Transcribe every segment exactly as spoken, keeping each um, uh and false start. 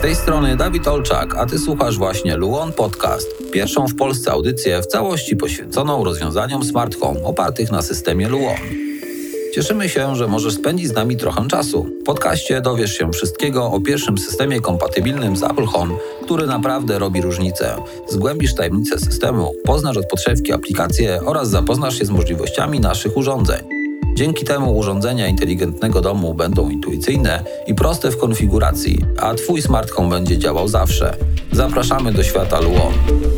tej strony Dawid Olczak, a Ty słuchasz właśnie Luon Podcast, pierwszą w Polsce audycję w całości poświęconą rozwiązaniom smart home opartych na systemie Luon. Cieszymy się, że możesz spędzić z nami trochę czasu. W podcaście dowiesz się wszystkiego o pierwszym systemie kompatybilnym z Apple Home, który naprawdę robi różnicę. Zgłębisz tajemnicę systemu, poznasz od podszewki aplikacje oraz zapoznasz się z możliwościami naszych urządzeń. Dzięki temu urządzenia inteligentnego domu będą intuicyjne i proste w konfiguracji, a Twój smart home będzie działał zawsze. Zapraszamy do świata Luon.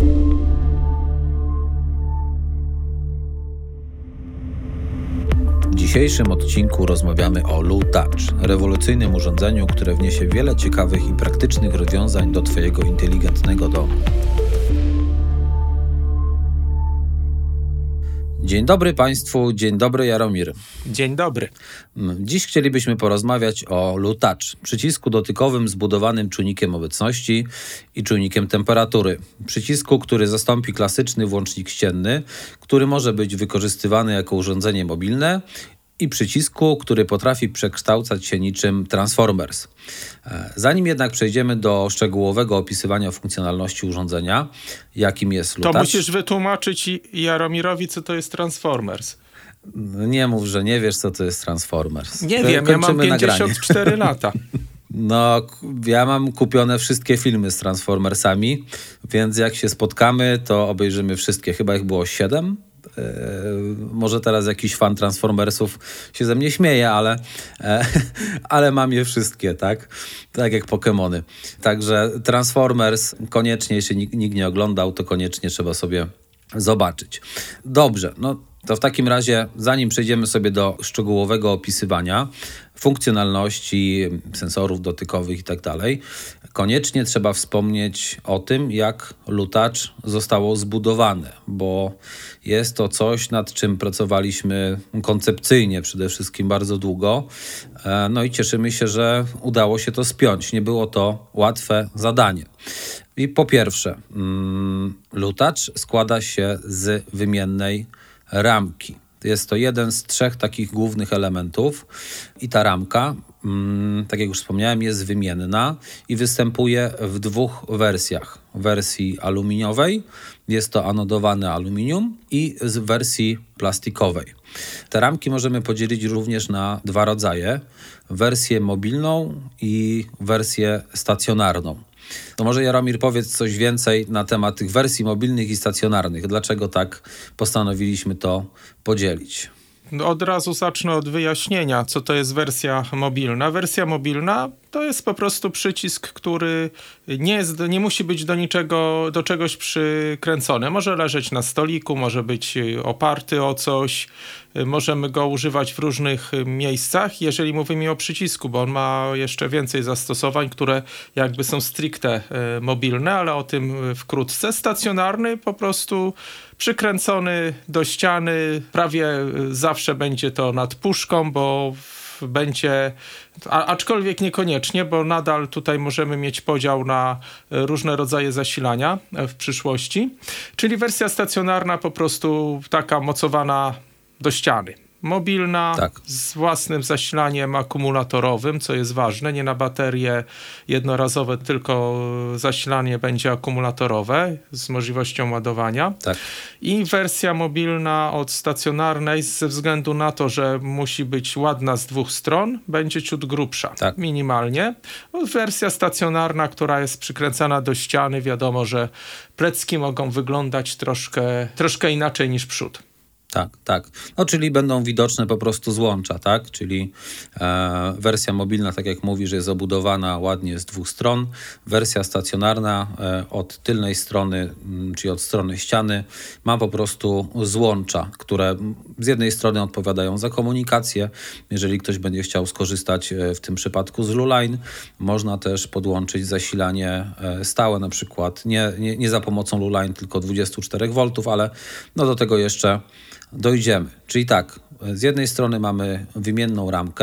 W dzisiejszym odcinku rozmawiamy o LuTouch, rewolucyjnym urządzeniu, które wniesie wiele ciekawych i praktycznych rozwiązań do Twojego inteligentnego domu. Dzień dobry Państwu, dzień dobry Jaromir. Dzień dobry. Dziś chcielibyśmy porozmawiać o LuTouch, przycisku dotykowym zbudowanym czujnikiem obecności i czujnikiem temperatury. Przycisku, który zastąpi klasyczny włącznik ścienny, który może być wykorzystywany jako urządzenie mobilne, i przycisku, który potrafi przekształcać się niczym Transformers. Zanim jednak przejdziemy do szczegółowego opisywania funkcjonalności urządzenia, jakim jest LuTouch... To musisz wytłumaczyć Jaromirowi, co to jest Transformers. Nie mów, że nie wiesz, co to jest Transformers. Nie to wiem, ja mam pięćdziesiąt cztery lata. No, ja mam kupione wszystkie filmy z Transformersami, więc jak się spotkamy, to obejrzymy wszystkie. Chyba ich było siedem. Yy, może teraz jakiś fan Transformersów się ze mnie śmieje, ale, e, ale mam je wszystkie, tak? Tak jak Pokemony. Także Transformers koniecznie, jeśli nikt, nikt nie oglądał, to koniecznie trzeba sobie zobaczyć. Dobrze, no to w takim razie, zanim przejdziemy sobie do szczegółowego opisywania funkcjonalności, sensorów dotykowych i tak dalej, koniecznie trzeba wspomnieć o tym, jak LuTouch zostało zbudowane, bo jest to coś, nad czym pracowaliśmy koncepcyjnie przede wszystkim bardzo długo. No i cieszymy się, że udało się to spiąć. Nie było to łatwe zadanie. I po pierwsze, LuTouch składa się z wymiennej ramki. Jest to jeden z trzech takich głównych elementów i ta ramka, tak jak już wspomniałem, jest wymienna i występuje w dwóch wersjach. W wersji aluminiowej, jest to anodowane aluminium, i z wersji plastikowej. Te ramki możemy podzielić również na dwa rodzaje. Wersję mobilną i wersję stacjonarną. To może Jaromir, powiedz coś więcej na temat tych wersji mobilnych i stacjonarnych. Dlaczego tak postanowiliśmy to podzielić? Od razu zacznę od wyjaśnienia, co to jest wersja mobilna. Wersja mobilna to jest po prostu przycisk, który nie, jest, nie musi być do niczego, do czegoś przykręcony. Może leżeć na stoliku, może być oparty o coś. Możemy go używać w różnych miejscach, jeżeli mówimy o przycisku, bo on ma jeszcze więcej zastosowań, które jakby są stricte mobilne, ale o tym wkrótce. Stacjonarny po prostu przykręcony do ściany, prawie zawsze będzie to nad puszką, bo będzie, a, aczkolwiek niekoniecznie, bo nadal tutaj możemy mieć podział na różne rodzaje zasilania w przyszłości. Czyli wersja stacjonarna po prostu taka mocowana do ściany. Mobilna, tak, z własnym zasilaniem akumulatorowym, co jest ważne, nie na baterie jednorazowe, tylko zasilanie będzie akumulatorowe z możliwością ładowania. Tak. I wersja mobilna od stacjonarnej, ze względu na to, że musi być ładna z dwóch stron, będzie ciut grubsza, tak, minimalnie. Wersja stacjonarna, która jest przykręcana do ściany, wiadomo, że plecki mogą wyglądać troszkę, troszkę inaczej niż przód. Tak, tak. No, czyli będą widoczne po prostu złącza, tak? Czyli e, wersja mobilna, tak jak mówisz, jest obudowana ładnie z dwóch stron. Wersja stacjonarna e, od tylnej strony, m, czyli od strony ściany, ma po prostu złącza, które z jednej strony odpowiadają za komunikację. Jeżeli ktoś będzie chciał skorzystać e, w tym przypadku z LuLine, można też podłączyć zasilanie e, stałe, na przykład nie, nie, nie za pomocą LuLine, tylko dwadzieścia cztery wolty, ale no do tego jeszcze dojdziemy. Czyli tak, z jednej strony mamy wymienną ramkę,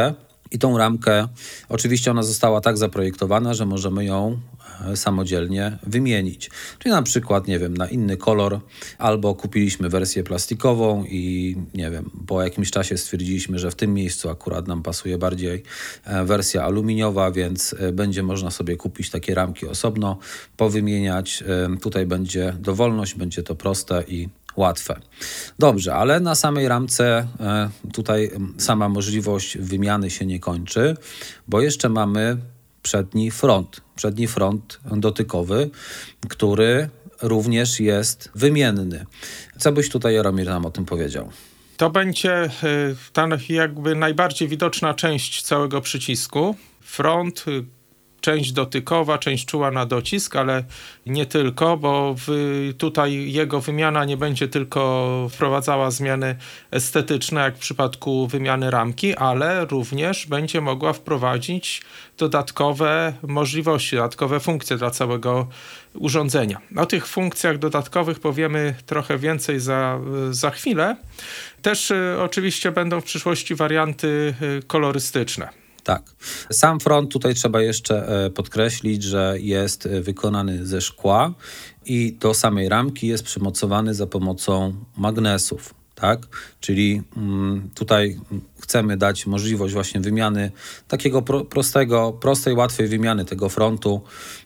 I tą ramkę, oczywiście ona została tak zaprojektowana, że możemy ją samodzielnie wymienić. Czyli na przykład, nie wiem, na inny kolor, albo kupiliśmy wersję plastikową i nie wiem, po jakimś czasie stwierdziliśmy, że w tym miejscu akurat nam pasuje bardziej wersja aluminiowa, więc będzie można sobie kupić takie ramki osobno, powymieniać. Tutaj będzie dowolność, będzie to proste i łatwe. Dobrze, ale na samej ramce tutaj sama możliwość wymiany się nie kończy, bo jeszcze mamy przedni front, przedni front dotykowy, który również jest wymienny. Co byś tutaj, Jaromir, nam o tym powiedział? To będzie ta jakby najbardziej widoczna część całego przycisku. Front, część dotykowa, część czuła na docisk, ale nie tylko, bo w, tutaj jego wymiana nie będzie tylko wprowadzała zmiany estetyczne, jak w przypadku wymiany ramki, ale również będzie mogła wprowadzić dodatkowe możliwości, dodatkowe funkcje dla całego urządzenia. O tych funkcjach dodatkowych powiemy trochę więcej za, za chwilę. Też y, oczywiście będą w przyszłości warianty y, kolorystyczne. Tak. Sam front tutaj trzeba jeszcze podkreślić, że jest wykonany ze szkła i do samej ramki jest przymocowany za pomocą magnesów. Tak? Czyli tutaj chcemy dać możliwość właśnie wymiany takiego pro, prostego, prostej, łatwej wymiany tego frontu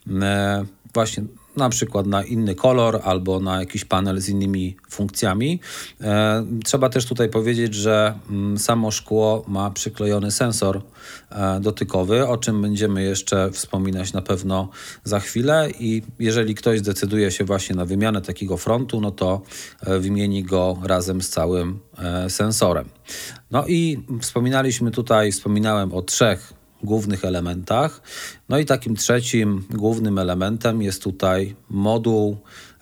właśnie na przykład na inny kolor albo na jakiś panel z innymi funkcjami. E, trzeba też tutaj powiedzieć, że m, samo szkło ma przyklejony sensor e, dotykowy, o czym będziemy jeszcze wspominać na pewno za chwilę i jeżeli ktoś zdecyduje się właśnie na wymianę takiego frontu, no to e, wymieni go razem z całym e, sensorem. No i wspominaliśmy tutaj, wspominałem o trzech głównych elementach. No i takim trzecim głównym elementem jest tutaj moduł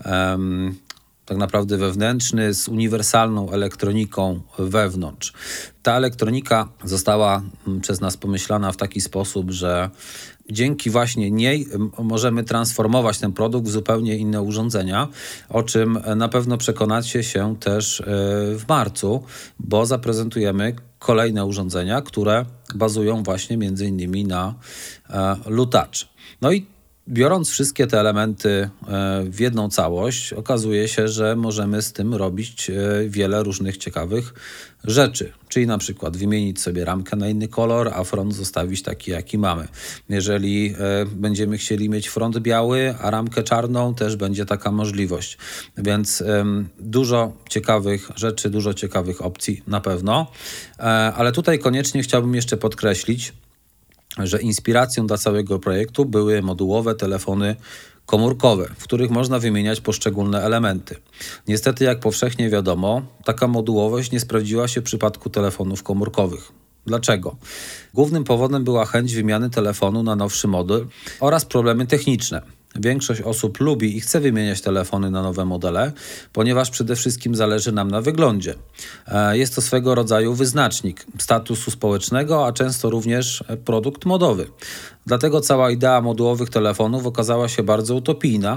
um, tak naprawdę wewnętrzny z uniwersalną elektroniką wewnątrz. Ta elektronika została przez nas pomyślana w taki sposób, że dzięki właśnie niej możemy transformować ten produkt w zupełnie inne urządzenia, o czym na pewno przekonacie się też w marcu, bo zaprezentujemy kolejne urządzenia, które bazują właśnie między innymi na Lutouch. No i biorąc wszystkie te elementy w jedną całość, okazuje się, że możemy z tym robić wiele różnych ciekawych rzeczy. Czyli na przykład wymienić sobie ramkę na inny kolor, a front zostawić taki, jaki mamy. Jeżeli będziemy chcieli mieć front biały, a ramkę czarną, też będzie taka możliwość. Więc dużo ciekawych rzeczy, dużo ciekawych opcji na pewno. Ale tutaj koniecznie chciałbym jeszcze podkreślić, że inspiracją dla całego projektu były modułowe telefony komórkowe, w których można wymieniać poszczególne elementy. Niestety, jak powszechnie wiadomo, taka modułowość nie sprawdziła się w przypadku telefonów komórkowych. Dlaczego? Głównym powodem była chęć wymiany telefonu na nowszy model oraz problemy techniczne. Większość osób lubi i chce wymieniać telefony na nowe modele, ponieważ przede wszystkim zależy nam na wyglądzie. Jest to swego rodzaju wyznacznik statusu społecznego, a często również produkt modowy. Dlatego cała idea modułowych telefonów okazała się bardzo utopijna.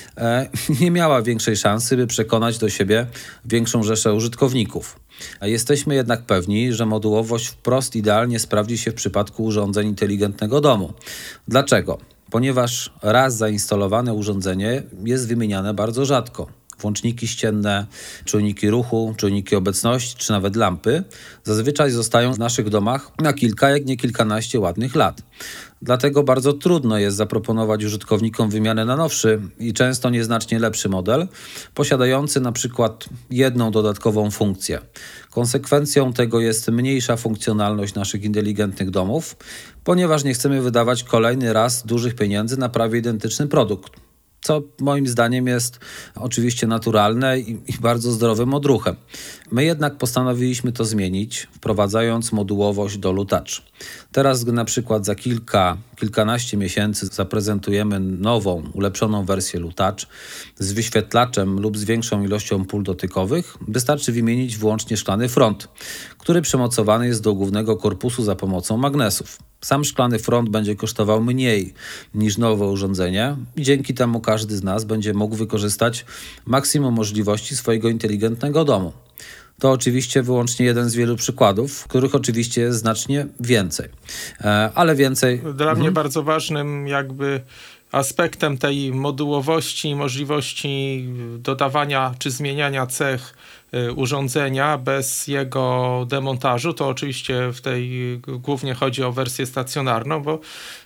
Nie miała większej szansy, by przekonać do siebie większą rzeszę użytkowników. Jesteśmy jednak pewni, że modułowość wprost idealnie sprawdzi się w przypadku urządzeń inteligentnego domu. Dlaczego? Ponieważ raz zainstalowane urządzenie jest wymieniane bardzo rzadko. Włączniki ścienne, czujniki ruchu, czujniki obecności czy nawet lampy zazwyczaj zostają w naszych domach na kilka, jak nie kilkanaście ładnych lat. Dlatego bardzo trudno jest zaproponować użytkownikom wymianę na nowszy i często nieznacznie lepszy model, posiadający na przykład jedną dodatkową funkcję. Konsekwencją tego jest mniejsza funkcjonalność naszych inteligentnych domów, ponieważ nie chcemy wydawać kolejny raz dużych pieniędzy na prawie identyczny produkt. Co moim zdaniem jest oczywiście naturalne i, i bardzo zdrowym odruchem. My jednak postanowiliśmy to zmienić, wprowadzając modułowość do Lutouch. Teraz, gdy na przykład za kilka, kilkanaście miesięcy zaprezentujemy nową, ulepszoną wersję Lutouch z wyświetlaczem lub z większą ilością pól dotykowych, wystarczy wymienić wyłącznie szklany front, który przymocowany jest do głównego korpusu za pomocą magnesów. Sam szklany front będzie kosztował mniej niż nowe urządzenie i dzięki temu każdy z nas będzie mógł wykorzystać maksimum możliwości swojego inteligentnego domu. to oczywiście wyłącznie jeden z wielu przykładów, których oczywiście jest znacznie więcej. Ale więcej... Dla mhm. mnie bardzo ważnym jakby aspektem tej modułowości i możliwości dodawania czy zmieniania cech urządzenia bez jego demontażu, to oczywiście w tej głównie chodzi o wersję stacjonarną, bo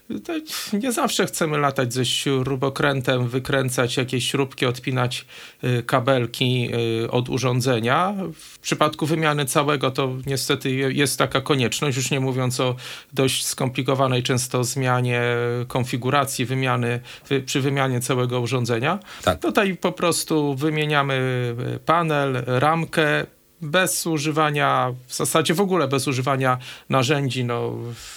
nie zawsze chcemy latać ze śrubokrętem, wykręcać jakieś śrubki, odpinać kabelki od urządzenia. W przypadku wymiany całego to niestety jest taka konieczność, już nie mówiąc o dość skomplikowanej często zmianie konfiguracji wymiany, przy wymianie całego urządzenia. Tak. Tutaj po prostu wymieniamy panel, ramkę bez używania, w zasadzie w ogóle bez używania narzędzi, no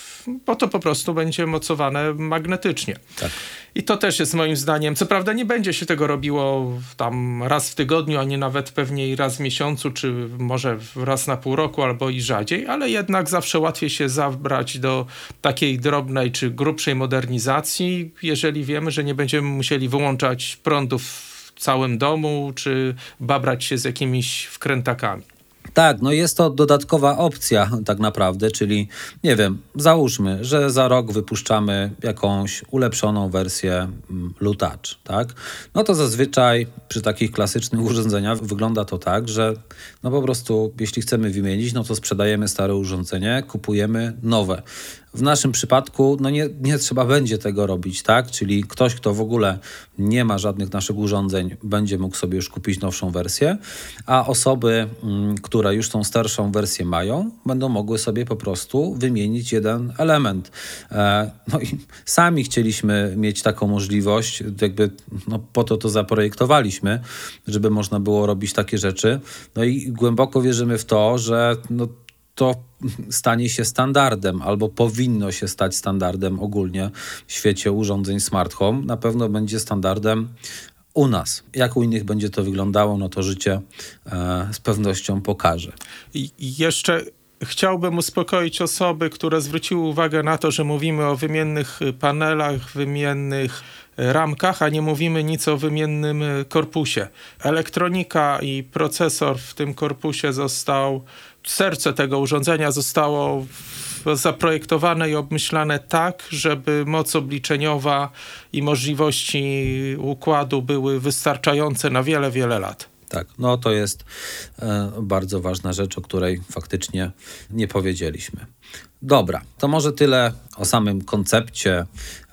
bo to po prostu będzie mocowane magnetycznie. Tak. I to też jest moim zdaniem, co prawda nie będzie się tego robiło tam raz w tygodniu, ani nawet pewnie i raz w miesiącu, czy może raz na pół roku, albo i rzadziej, ale jednak zawsze łatwiej się zabrać do takiej drobnej czy grubszej modernizacji, jeżeli wiemy, że nie będziemy musieli wyłączać prądów w całym domu, czy babrać się z jakimiś wkrętakami. Tak, no jest to dodatkowa opcja tak naprawdę, czyli nie wiem, załóżmy, że za rok wypuszczamy jakąś ulepszoną wersję Lutacz, tak? No to zazwyczaj przy takich klasycznych urządzeniach wygląda to tak, że no po prostu jeśli chcemy wymienić, no to sprzedajemy stare urządzenie, kupujemy nowe. W naszym przypadku no nie, nie trzeba będzie tego robić, tak? Czyli ktoś, kto w ogóle nie ma żadnych naszych urządzeń, będzie mógł sobie już kupić nowszą wersję, a osoby, m, które już tą starszą wersję mają, będą mogły sobie po prostu wymienić jeden element. E, no i sami chcieliśmy mieć taką możliwość, jakby no po to to zaprojektowaliśmy, żeby można było robić takie rzeczy. No i głęboko wierzymy w to, że no to stanie się standardem albo powinno się stać standardem ogólnie w świecie urządzeń smart home. Na pewno będzie standardem u nas. Jak u innych będzie to wyglądało, no to życie e, z pewnością pokaże. I jeszcze chciałbym uspokoić osoby, które zwróciły uwagę na to, że mówimy o wymiennych panelach, wymiennych ramkach, a nie mówimy nic o wymiennym korpusie. Elektronika i procesor w tym korpusie został, serce tego urządzenia zostało zaprojektowane i obmyślane tak, żeby moc obliczeniowa i możliwości układu były wystarczające na wiele, wiele lat. Tak, no to jest e, bardzo ważna rzecz, o której faktycznie nie powiedzieliśmy. Dobra, to może tyle o samym koncepcie,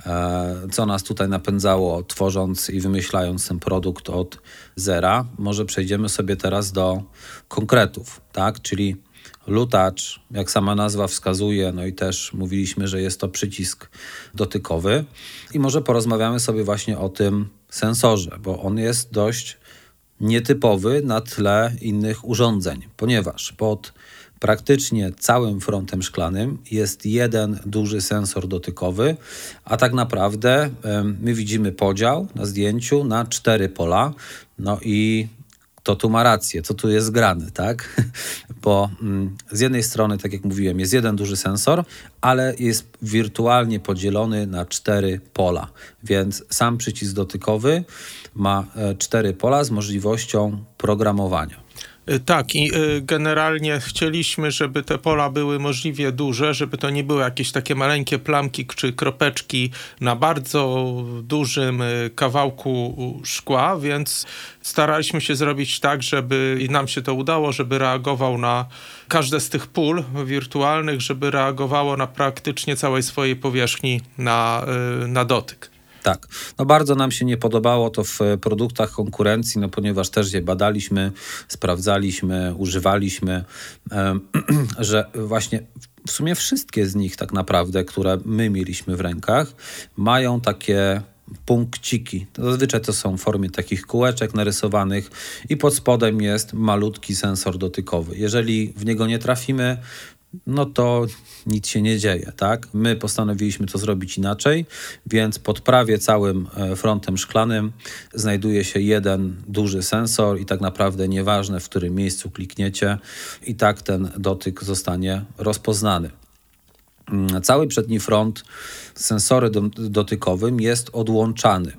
e, co nas tutaj napędzało, tworząc i wymyślając ten produkt od zera. Może przejdziemy sobie teraz do konkretów, tak? Czyli Lutacz, jak sama nazwa wskazuje, no i też mówiliśmy, że jest to przycisk dotykowy. I może porozmawiamy sobie właśnie o tym sensorze, bo on jest dość nietypowy na tle innych urządzeń, ponieważ pod praktycznie całym frontem szklanym jest jeden duży sensor dotykowy, a tak naprawdę my widzimy podział na zdjęciu na cztery pola. No i to tu ma rację, co tu jest grane, tak? Bo mm, z jednej strony, tak jak mówiłem, jest jeden duży sensor, ale jest wirtualnie podzielony na cztery pola, więc sam przycisk dotykowy ma e, cztery pola z możliwością programowania. Tak, i generalnie chcieliśmy, żeby te pola były możliwie duże, żeby to nie były jakieś takie maleńkie plamki czy kropeczki na bardzo dużym kawałku szkła, więc staraliśmy się zrobić tak, żeby i nam się to udało, żeby reagował na każde z tych pól wirtualnych, żeby reagowało na praktycznie całej swojej powierzchni na, na dotyk. Tak, no bardzo nam się nie podobało to w produktach konkurencji, no ponieważ też je badaliśmy, sprawdzaliśmy, używaliśmy, e, że właśnie w sumie wszystkie z nich tak naprawdę, które my mieliśmy w rękach, mają takie punkciki. Zazwyczaj to są w formie takich kółeczek narysowanych i pod spodem jest malutki sensor dotykowy. Jeżeli w niego nie trafimy, no to nic się nie dzieje, tak? My postanowiliśmy to zrobić inaczej, więc pod prawie całym frontem szklanym znajduje się jeden duży sensor i tak naprawdę nieważne, w którym miejscu klikniecie, i tak ten dotyk zostanie rozpoznany. Cały przedni front z sensorem dotykowym jest odłączany,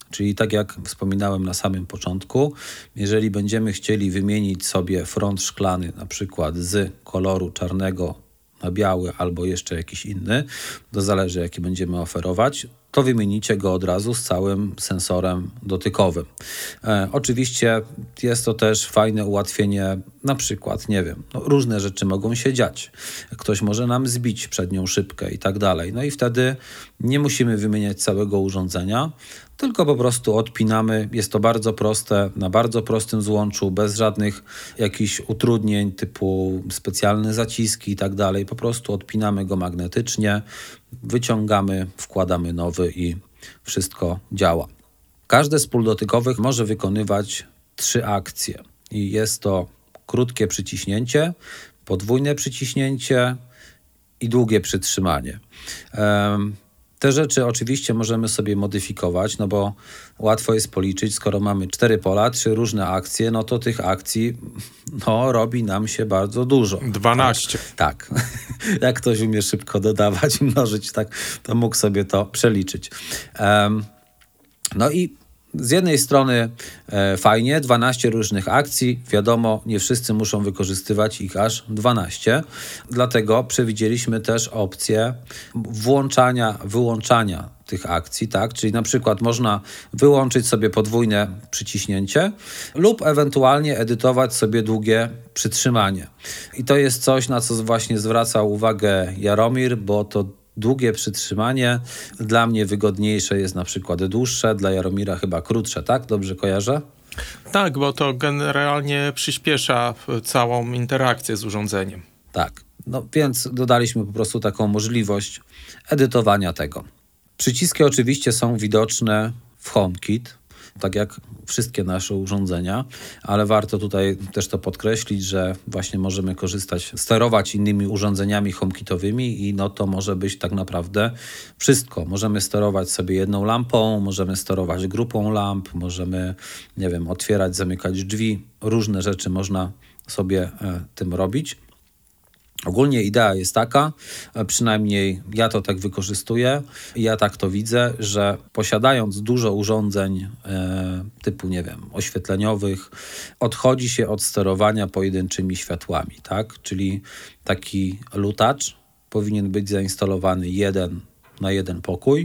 Czyli tak jak wspominałem na samym początku, jeżeli będziemy chcieli wymienić sobie front szklany na przykład z koloru czarnego na biały albo jeszcze jakiś inny, to zależy jaki będziemy oferować, to wymienicie go od razu z całym sensorem dotykowym. E, oczywiście jest to też fajne ułatwienie, na przykład, nie wiem, no, różne rzeczy mogą się dziać. Ktoś może nam zbić przednią szybkę i tak dalej. No i wtedy nie musimy wymieniać całego urządzenia, tylko po prostu odpinamy. Jest to bardzo proste, na bardzo prostym złączu, bez żadnych jakichś utrudnień typu specjalne zaciski i tak dalej. Po prostu odpinamy go magnetycznie, wyciągamy, wkładamy nowy i wszystko działa. Każdy z pól dotykowych może wykonywać trzy akcje i jest to krótkie przyciśnięcie, podwójne przyciśnięcie i długie przytrzymanie. Um, Te rzeczy oczywiście możemy sobie modyfikować, no bo łatwo jest policzyć, skoro mamy cztery pola, trzy różne akcje, no to tych akcji no, robi nam się bardzo dużo. dwanaście. Tak. tak. Jak ktoś umie szybko dodawać i mnożyć, tak, to mógł sobie to przeliczyć. Um, no i z jednej strony e, fajnie, dwanaście różnych akcji, wiadomo, nie wszyscy muszą wykorzystywać ich aż dwanaście, dlatego przewidzieliśmy też opcję włączania, wyłączania tych akcji, tak, czyli na przykład można wyłączyć sobie podwójne przyciśnięcie lub ewentualnie edytować sobie długie przytrzymanie. I to jest coś, na co właśnie zwracał uwagę Jaromir, bo to długie przytrzymanie dla mnie wygodniejsze jest na przykład dłuższe, dla Jaromira chyba krótsze, tak? Dobrze kojarzę? Tak, bo to generalnie przyspiesza całą interakcję z urządzeniem. Tak, no więc dodaliśmy po prostu taką możliwość edytowania tego. Przyciski oczywiście są widoczne w HomeKit, tak jak wszystkie nasze urządzenia, ale warto tutaj też to podkreślić, że właśnie możemy korzystać, sterować innymi urządzeniami HomeKitowymi i no to może być tak naprawdę wszystko. Możemy sterować sobie jedną lampą, możemy sterować grupą lamp, możemy, nie wiem, otwierać, zamykać drzwi. Różne rzeczy można sobie e, tym robić. Ogólnie idea jest taka, przynajmniej ja to tak wykorzystuję, ja tak to widzę, że posiadając dużo urządzeń e, typu, nie wiem, oświetleniowych, odchodzi się od sterowania pojedynczymi światłami, tak? Czyli taki lutacz powinien być zainstalowany jeden na jeden pokój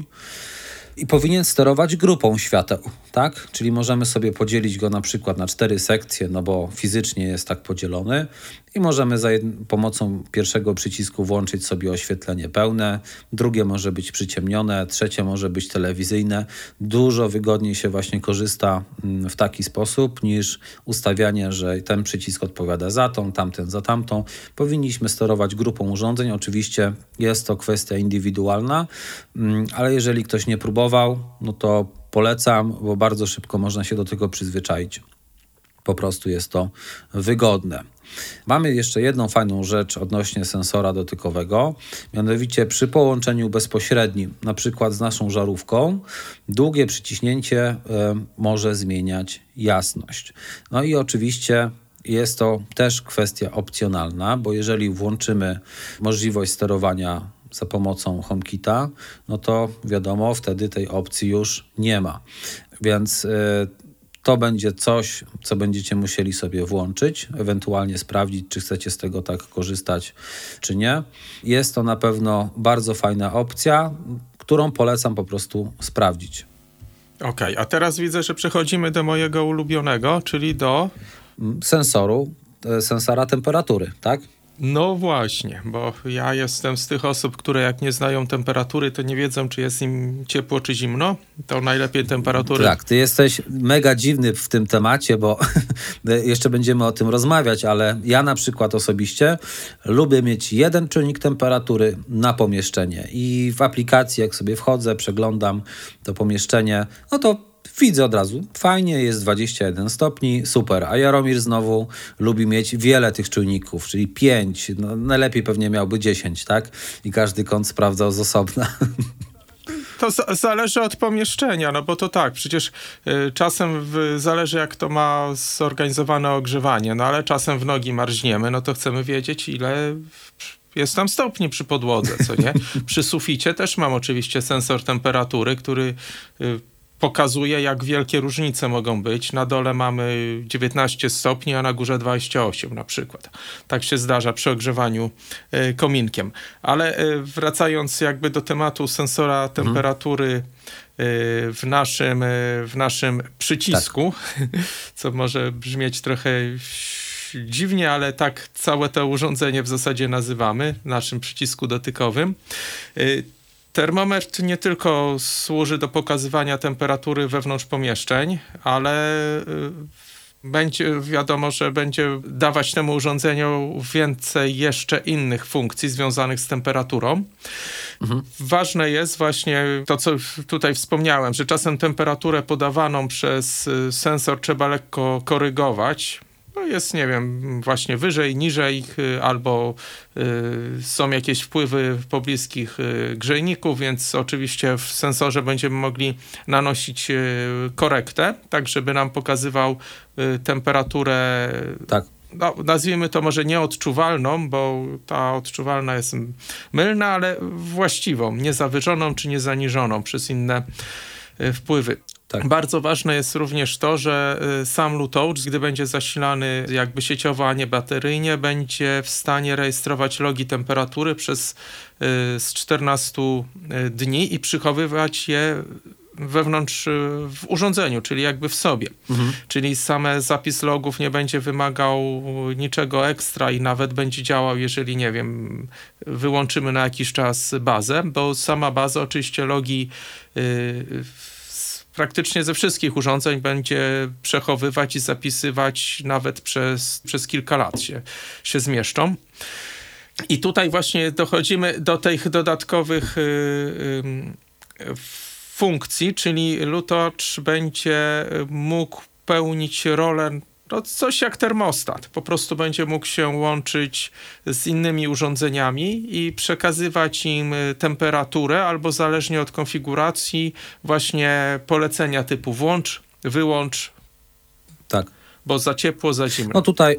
i powinien sterować grupą świateł, tak? Czyli możemy sobie podzielić go na przykład na cztery sekcje, no bo fizycznie jest tak podzielony i możemy za jed- pomocą pierwszego przycisku włączyć sobie oświetlenie pełne, drugie może być przyciemnione, trzecie może być telewizyjne. Dużo wygodniej się właśnie korzysta w taki sposób niż ustawianie, że ten przycisk odpowiada za tą, tamten za tamtą. Powinniśmy sterować grupą urządzeń. Oczywiście jest to kwestia indywidualna, ale jeżeli ktoś nie próbował, no to polecam, bo bardzo szybko można się do tego przyzwyczaić. Po prostu jest to wygodne. Mamy jeszcze jedną fajną rzecz odnośnie sensora dotykowego, mianowicie przy połączeniu bezpośrednim, na przykład z naszą żarówką, długie przyciśnięcie y, może zmieniać jasność. No i oczywiście jest to też kwestia opcjonalna, bo jeżeli włączymy możliwość sterowania za pomocą HomeKita, no to wiadomo, wtedy tej opcji już nie ma. Więc y, to będzie coś, co będziecie musieli sobie włączyć, ewentualnie sprawdzić, czy chcecie z tego tak korzystać, czy nie. Jest to na pewno bardzo fajna opcja, którą polecam po prostu sprawdzić. Okej, okay, a teraz widzę, że przechodzimy do mojego ulubionego, czyli do sensoru, sensora temperatury, tak? No właśnie, bo ja jestem z tych osób, które jak nie znają temperatury, to nie wiedzą, czy jest im ciepło, czy zimno. To najlepiej temperatury. Tak, ty jesteś mega dziwny w tym temacie, bo jeszcze będziemy o tym rozmawiać, ale ja na przykład osobiście lubię mieć jeden czujnik temperatury na pomieszczenie i w aplikacji, jak sobie wchodzę, przeglądam to pomieszczenie, no to widzę od razu, fajnie, jest dwadzieścia jeden stopni, super. A Jaromir znowu lubi mieć wiele tych czujników, czyli pięć, no najlepiej pewnie miałby dziesięć, tak? I każdy kąt sprawdzał z osobna. To z- zależy od pomieszczenia, no bo to tak, przecież y, czasem w, zależy jak to ma zorganizowane ogrzewanie, no ale czasem w nogi marzniemy, no to chcemy wiedzieć ile jest tam stopni przy podłodze, co nie? Przy suficie też mam oczywiście sensor temperatury, który y, pokazuje, jak wielkie różnice mogą być. Na dole mamy dziewiętnaście stopni, a na górze dwadzieścia osiem na przykład. Tak się zdarza przy ogrzewaniu y, kominkiem. Ale y, wracając jakby do tematu sensora temperatury mhm. y, w, naszym, y, w naszym przycisku, tak. co może brzmieć trochę dziwnie, ale tak całe to urządzenie w zasadzie nazywamy, w naszym przycisku dotykowym. Y, Termometr nie tylko służy do pokazywania temperatury wewnątrz pomieszczeń, ale będzie wiadomo, że będzie dawać temu urządzeniu więcej jeszcze innych funkcji związanych z temperaturą. Mhm. Ważne jest właśnie to, co tutaj wspomniałem, że czasem temperaturę podawaną przez sensor trzeba lekko korygować. No jest, nie wiem, właśnie wyżej, niżej, albo y, są jakieś wpływy pobliskich y, grzejników, więc oczywiście w sensorze będziemy mogli nanosić y, korektę, tak żeby nam pokazywał y, temperaturę, tak. no, nazwijmy to może nieodczuwalną, bo ta odczuwalna jest mylna, ale właściwą, nie zawyżoną czy nie zaniżoną przez inne y, wpływy. Tak. Bardzo ważne jest również to, że sam Lutouch, gdy będzie zasilany jakby sieciowo, a nie bateryjnie, będzie w stanie rejestrować logi temperatury przez y, z czternastu dni i przychowywać je wewnątrz w urządzeniu, czyli jakby w sobie. Mhm. Czyli same zapis logów nie będzie wymagał niczego ekstra i nawet będzie działał, jeżeli, nie wiem, wyłączymy na jakiś czas bazę, bo sama baza oczywiście logi y, praktycznie ze wszystkich urządzeń będzie przechowywać i zapisywać nawet przez, przez kilka lat się, się zmieszczą. I tutaj właśnie dochodzimy do tych dodatkowych y, y, funkcji, czyli Lutouch będzie mógł pełnić rolę no coś jak termostat. Po prostu będzie mógł się łączyć z innymi urządzeniami i przekazywać im temperaturę albo zależnie od konfiguracji właśnie polecenia typu włącz, wyłącz, tak. bo za ciepło, za zimno. No tutaj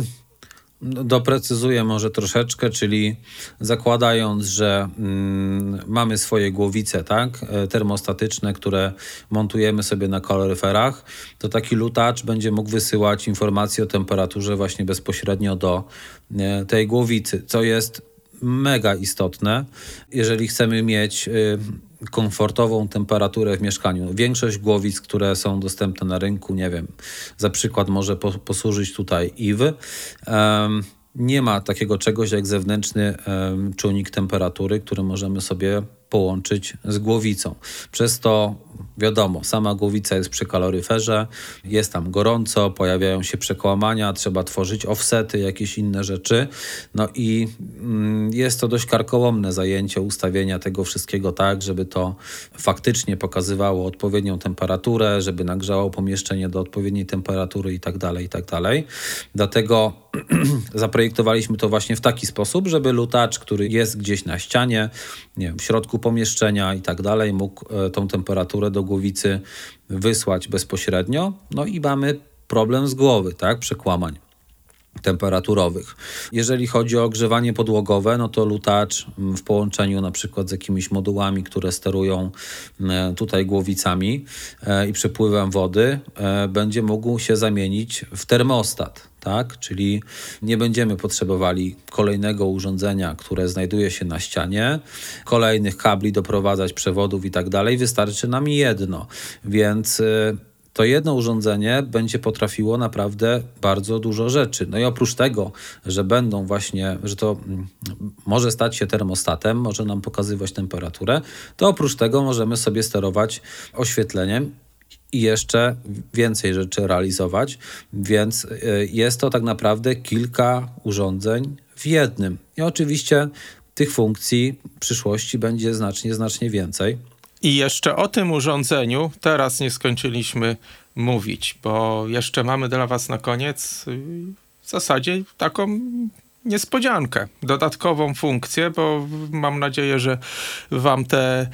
doprecyzuję może troszeczkę, czyli zakładając, że mm, mamy swoje głowice, tak, termostatyczne, które montujemy sobie na kaloryferach, to taki Lutouch będzie mógł wysyłać informacje o temperaturze właśnie bezpośrednio do e, tej głowicy, co jest mega istotne, jeżeli chcemy mieć y, komfortową temperaturę w mieszkaniu. Większość głowic, które są dostępne na rynku, nie wiem, za przykład może po, posłużyć tutaj I W, um, nie ma takiego czegoś jak zewnętrzny um, czujnik temperatury, który możemy sobie połączyć z głowicą. Przez to wiadomo, sama głowica jest przy kaloryferze, jest tam gorąco, pojawiają się przekłamania, trzeba tworzyć offsety, jakieś inne rzeczy. No i mm, jest to dość karkołomne zajęcie ustawienia tego wszystkiego tak, żeby to faktycznie pokazywało odpowiednią temperaturę, żeby nagrzało pomieszczenie do odpowiedniej temperatury i tak dalej, i tak dalej. Dlatego zaprojektowaliśmy to właśnie w taki sposób, żeby Lutouch, który jest gdzieś na ścianie, nie wiem, w środku pomieszczenia i tak dalej, mógł e, tą temperaturę do głowicy wysłać bezpośrednio. No i mamy problem z głowy, tak, przekłamań temperaturowych. Jeżeli chodzi o ogrzewanie podłogowe, no to Lutouch w połączeniu na przykład z jakimiś modułami, które sterują e, tutaj głowicami e, i przepływem wody, e, będzie mógł się zamienić w termostat. Tak? Czyli nie będziemy potrzebowali kolejnego urządzenia, które znajduje się na ścianie, kolejnych kabli doprowadzać, przewodów i tak dalej. Wystarczy nam jedno, więc y, to jedno urządzenie będzie potrafiło naprawdę bardzo dużo rzeczy. No i oprócz tego, że będą właśnie, że to mm, może stać się termostatem, może nam pokazywać temperaturę, to oprócz tego możemy sobie sterować oświetleniem i jeszcze więcej rzeczy realizować, więc jest to tak naprawdę kilka urządzeń w jednym. I oczywiście tych funkcji w przyszłości będzie znacznie, znacznie więcej. I jeszcze o tym urządzeniu teraz nie skończyliśmy mówić, bo jeszcze mamy dla was na koniec w zasadzie taką niespodziankę, dodatkową funkcję, bo mam nadzieję, że wam te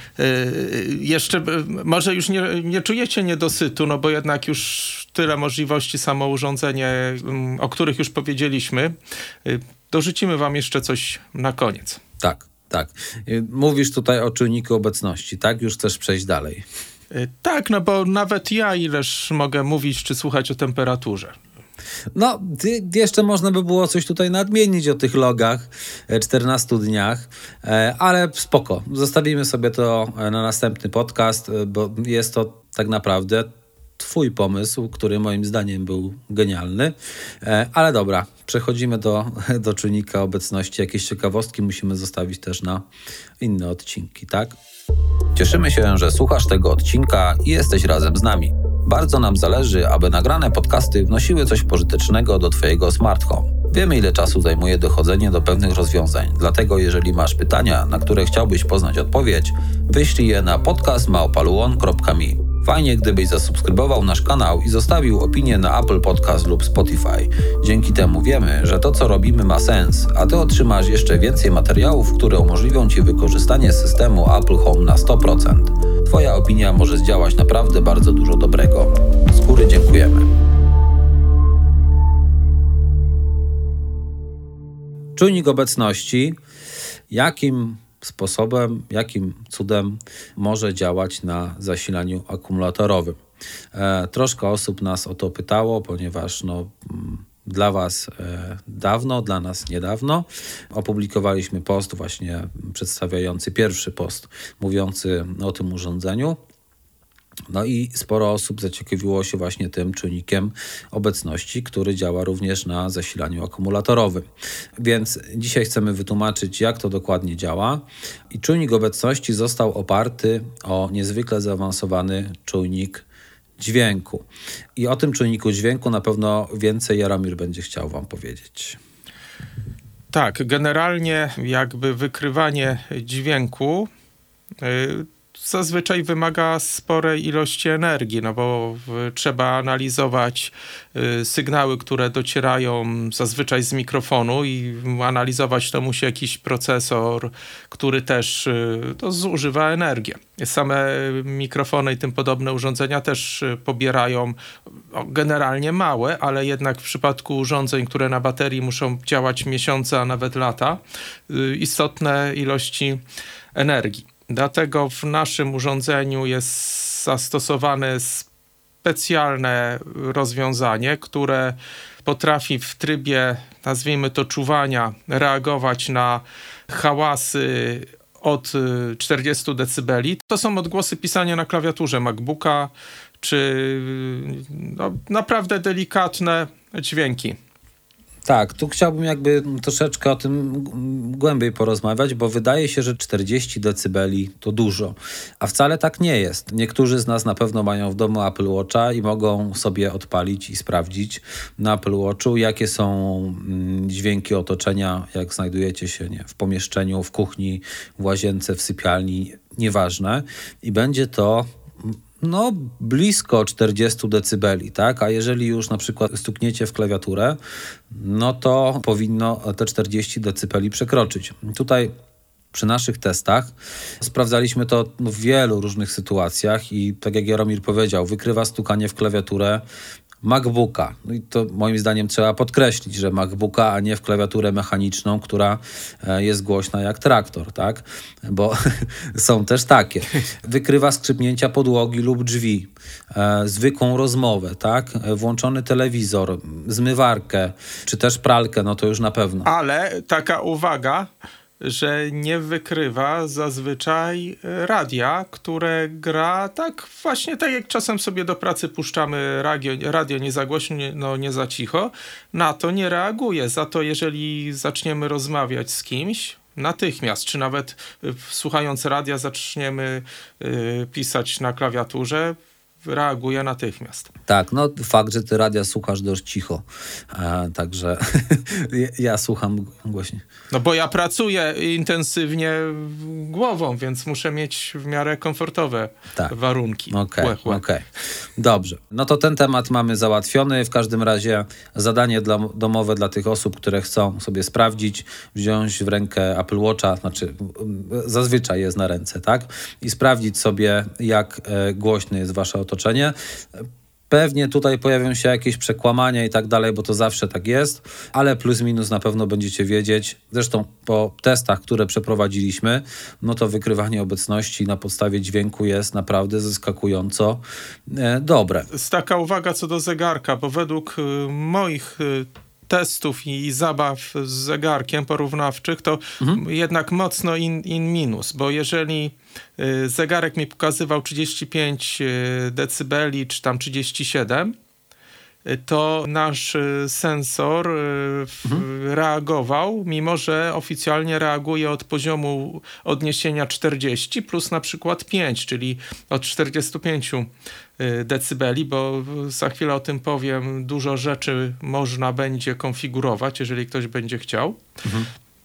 y, jeszcze, może już nie, nie czujecie niedosytu, no bo jednak już tyle możliwości samo urządzenie, y, o których już powiedzieliśmy. Y, dorzucimy wam jeszcze coś na koniec. Tak, tak. Mówisz tutaj o czujniku obecności, tak? Już chcesz przejść dalej. Tak, no bo nawet ja ileż mogę mówić czy słuchać o temperaturze. No, jeszcze można by było coś tutaj nadmienić o tych logach, czternastu dniach, ale spoko. Zostawimy sobie to na następny podcast, bo jest to tak naprawdę twój pomysł, który moim zdaniem był genialny. Ale dobra, przechodzimy do, do czynnika obecności. Jakieś ciekawostki musimy zostawić też na inne odcinki, tak? Cieszymy się, że słuchasz tego odcinka i jesteś razem z nami. Bardzo nam zależy, aby nagrane podcasty wnosiły coś pożytecznego do twojego smart home. Wiemy, ile czasu zajmuje dochodzenie do pewnych rozwiązań, dlatego jeżeli masz pytania, na które chciałbyś poznać odpowiedź, wyślij je na podcast małpa luon kropka me. Fajnie, gdybyś zasubskrybował nasz kanał i zostawił opinię na Apple Podcast lub Spotify. Dzięki temu wiemy, że to, co robimy, ma sens, a ty otrzymasz jeszcze więcej materiałów, które umożliwią ci wykorzystanie systemu Apple Home na sto procent. Twoja opinia może zdziałać naprawdę bardzo dużo dobrego. Z góry dziękujemy. Czujnik obecności. Jakim sposobem, jakim cudem może działać na zasilaniu akumulatorowym? E, troszkę osób nas o to pytało, ponieważ no, dla Was e, dawno, dla nas niedawno opublikowaliśmy post właśnie przedstawiający pierwszy post mówiący o tym urządzeniu. No i sporo osób zaciekawiło się właśnie tym czujnikiem obecności, który działa również na zasilaniu akumulatorowym. Więc dzisiaj chcemy wytłumaczyć, jak to dokładnie działa. I czujnik obecności został oparty o niezwykle zaawansowany czujnik dźwięku. I o tym czujniku dźwięku na pewno więcej Jaromir będzie chciał Wam powiedzieć. Tak, generalnie jakby wykrywanie dźwięku yy, zazwyczaj wymaga sporej ilości energii, no bo w, trzeba analizować y, sygnały, które docierają zazwyczaj z mikrofonu i analizować to musi jakiś procesor, który też y, to zużywa energię. Same mikrofony i tym podobne urządzenia też y, pobierają o, generalnie małe, ale jednak w przypadku urządzeń, które na baterii muszą działać miesiące, a nawet lata, y, istotne ilości energii. Dlatego w naszym urządzeniu jest zastosowane specjalne rozwiązanie, które potrafi w trybie, nazwijmy to, czuwania, reagować na hałasy od czterdziestu decybeli. To są odgłosy pisania na klawiaturze MacBooka, czy no, naprawdę delikatne dźwięki. Tak, tu chciałbym jakby troszeczkę o tym głębiej porozmawiać, bo wydaje się, że czterdzieści decybeli to dużo, a wcale tak nie jest. Niektórzy z nas na pewno mają w domu Apple Watcha i mogą sobie odpalić i sprawdzić na Apple Watchu, jakie są dźwięki otoczenia, jak znajdujecie się nie, w pomieszczeniu, w kuchni, w łazience, w sypialni, nieważne. I będzie to no blisko czterdziestu decybeli, tak? A jeżeli już na przykład stukniecie w klawiaturę, no to powinno te czterdzieści decybeli przekroczyć. Tutaj przy naszych testach sprawdzaliśmy to w wielu różnych sytuacjach i tak jak Jaromir powiedział, wykrywa stukanie w klawiaturę MacBooka. No i to moim zdaniem trzeba podkreślić, że MacBooka, a nie w klawiaturę mechaniczną, która jest głośna jak traktor, tak? Bo są też takie. Wykrywa skrzypnięcia podłogi lub drzwi, e, zwykłą rozmowę, tak? Włączony telewizor, zmywarkę, czy też pralkę, no to już na pewno. Ale taka uwaga, że nie wykrywa zazwyczaj radia, które gra tak właśnie tak jak czasem sobie do pracy puszczamy radio, radio nie za głośno, nie, no nie za cicho, na to nie reaguje. Za to jeżeli zaczniemy rozmawiać z kimś, natychmiast, czy nawet y, słuchając radia zaczniemy y, pisać na klawiaturze, reaguje natychmiast. Tak, no fakt, że ty radia słuchasz dość cicho, e, także ja słucham głośniej. No bo ja pracuję intensywnie głową, więc muszę mieć w miarę komfortowe tak. warunki. Okej, okay, okej. Okay. Dobrze, no to ten temat mamy załatwiony. W każdym razie zadanie dla, domowe dla tych osób, które chcą sobie sprawdzić, wziąć w rękę Apple Watcha, znaczy zazwyczaj jest na ręce, tak? I sprawdzić sobie, jak e, głośne jest wasze otoczenie. Pewnie tutaj pojawią się jakieś przekłamania i tak dalej, bo to zawsze tak jest, ale plus minus na pewno będziecie wiedzieć. Zresztą po testach, które przeprowadziliśmy, no to wykrywanie obecności na podstawie dźwięku jest naprawdę zaskakująco e, dobre. Jest taka uwaga co do zegarka, bo według y, moich y, testów i zabaw z zegarkiem porównawczych, to mhm. jednak mocno in, in minus, bo jeżeli y, zegarek mi pokazywał trzydzieści pięć y, decybeli, czy tam trzydzieści siedem, y, to nasz y, sensor y, mhm. reagował, mimo że oficjalnie reaguje od poziomu odniesienia czterdzieści plus na przykład pięć, czyli od czterdziestu pięciu decybeli, bo za chwilę o tym powiem, dużo rzeczy można będzie konfigurować, jeżeli ktoś będzie chciał. Mhm.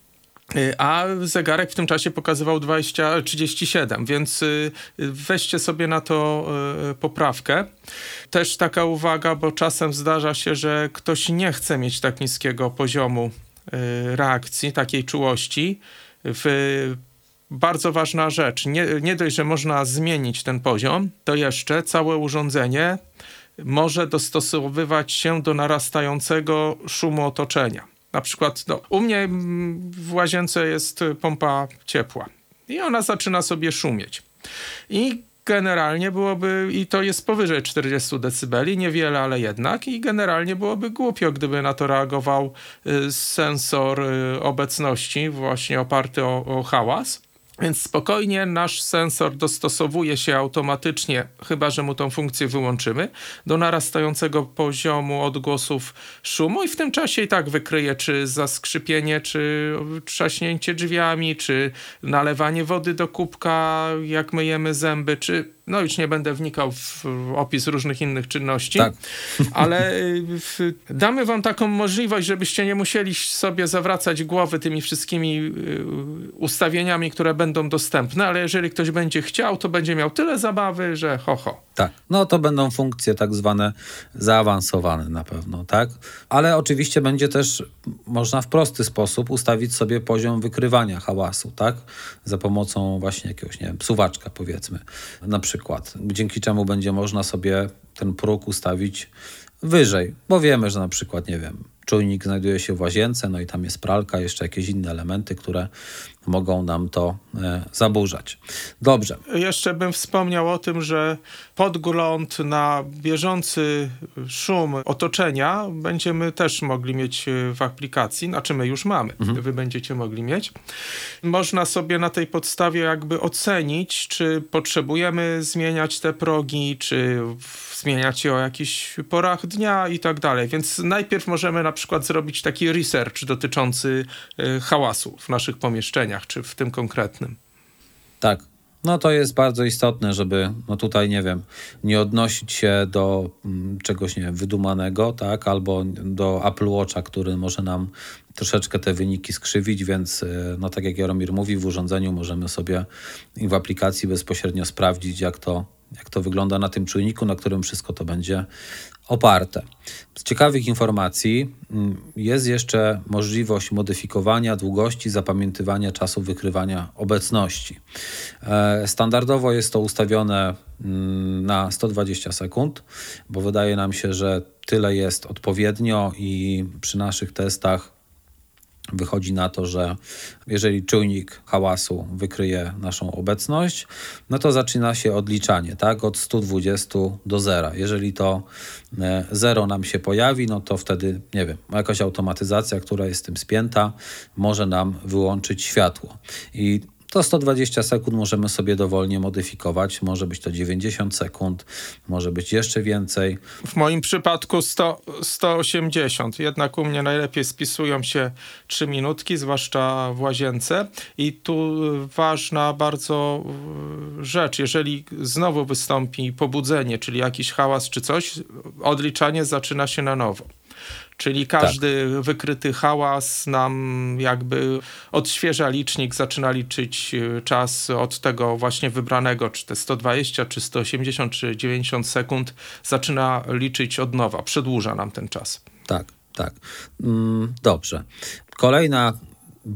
A zegarek w tym czasie pokazywał dwadzieścia, trzydzieści siedem, więc weźcie sobie na to poprawkę. Też taka uwaga, bo czasem zdarza się, że ktoś nie chce mieć tak niskiego poziomu reakcji, takiej czułości. W Bardzo ważna rzecz. Nie, nie dość, że można zmienić ten poziom, to jeszcze całe urządzenie może dostosowywać się do narastającego szumu otoczenia. Na przykład no, u mnie w łazience jest pompa ciepła i ona zaczyna sobie szumieć. I generalnie byłoby, i to jest powyżej czterdziestu decybeli, niewiele, ale jednak, i generalnie byłoby głupio, gdyby na to reagował y, sensor y, obecności, właśnie oparty o, o hałas. Więc spokojnie nasz sensor dostosowuje się automatycznie, chyba że mu tą funkcję wyłączymy, do narastającego poziomu odgłosów szumu i w tym czasie i tak wykryje, czy zaskrzypienie, czy trzaśnięcie drzwiami, czy nalewanie wody do kubka, jak myjemy zęby, czy no już nie będę wnikał w opis różnych innych czynności, tak. ale w, damy wam taką możliwość, żebyście nie musieli sobie zawracać głowy tymi wszystkimi ustawieniami, które będą dostępne, ale jeżeli ktoś będzie chciał, to będzie miał tyle zabawy, że ho, ho. Tak, no to będą funkcje tak zwane zaawansowane na pewno, tak? Ale oczywiście będzie też można w prosty sposób ustawić sobie poziom wykrywania hałasu, tak? Za pomocą właśnie jakiegoś, nie wiem, suwaczka powiedzmy, na przykład. Dzięki czemu będzie można sobie ten próg ustawić wyżej, bo wiemy, że na przykład, nie wiem, czujnik znajduje się w łazience, no i tam jest pralka, jeszcze jakieś inne elementy, które mogą nam to e, zaburzać. Dobrze. Jeszcze bym wspomniał o tym, że podgląd na bieżący szum otoczenia będziemy też mogli mieć w aplikacji, znaczy my już mamy, mhm. wy będziecie mogli mieć. Można sobie na tej podstawie jakby ocenić, czy potrzebujemy zmieniać te progi, czy zmieniać je o jakichś porach dnia i tak dalej. Więc najpierw możemy na przykład zrobić taki research dotyczący y, hałasu w naszych pomieszczeniach, czy w tym konkretnym. Tak. No to jest bardzo istotne, żeby no tutaj, nie wiem, nie odnosić się do m, czegoś, nie wiem, wydumanego, tak, albo do Apple Watcha, który może nam troszeczkę te wyniki skrzywić, więc no tak jak Jaromir mówi, w urządzeniu możemy sobie i w aplikacji bezpośrednio sprawdzić, jak to, jak to wygląda na tym czujniku, na którym wszystko to będzie oparte. Z ciekawych informacji jest jeszcze możliwość modyfikowania długości zapamiętywania czasu wykrywania obecności. Standardowo jest to ustawione na sto dwadzieścia sekund, bo wydaje nam się, że tyle jest odpowiednio i przy naszych testach wychodzi na to, że jeżeli czujnik hałasu wykryje naszą obecność, no to zaczyna się odliczanie, tak, od stu dwudziestu do zera. Jeżeli to zero nam się pojawi, no to wtedy, nie wiem, jakaś automatyzacja, która jest z tym spięta, może nam wyłączyć światło. I to sto dwadzieścia sekund możemy sobie dowolnie modyfikować. Może być to dziewięćdziesiąt sekund, może być jeszcze więcej. W moim przypadku sto, sto osiemdziesiąt. Jednak u mnie najlepiej spisują się trzy minutki, zwłaszcza w łazience. I tu ważna bardzo rzecz. Jeżeli znowu wystąpi pobudzenie, czyli jakiś hałas czy coś, odliczanie zaczyna się na nowo. Czyli każdy tak. wykryty hałas nam jakby odświeża licznik, zaczyna liczyć czas od tego właśnie wybranego, czy te sto dwadzieścia, czy sto osiemdziesiąt, czy dziewięćdziesiąt sekund, zaczyna liczyć od nowa, przedłuża nam ten czas. Tak, tak. Dobrze. Kolejna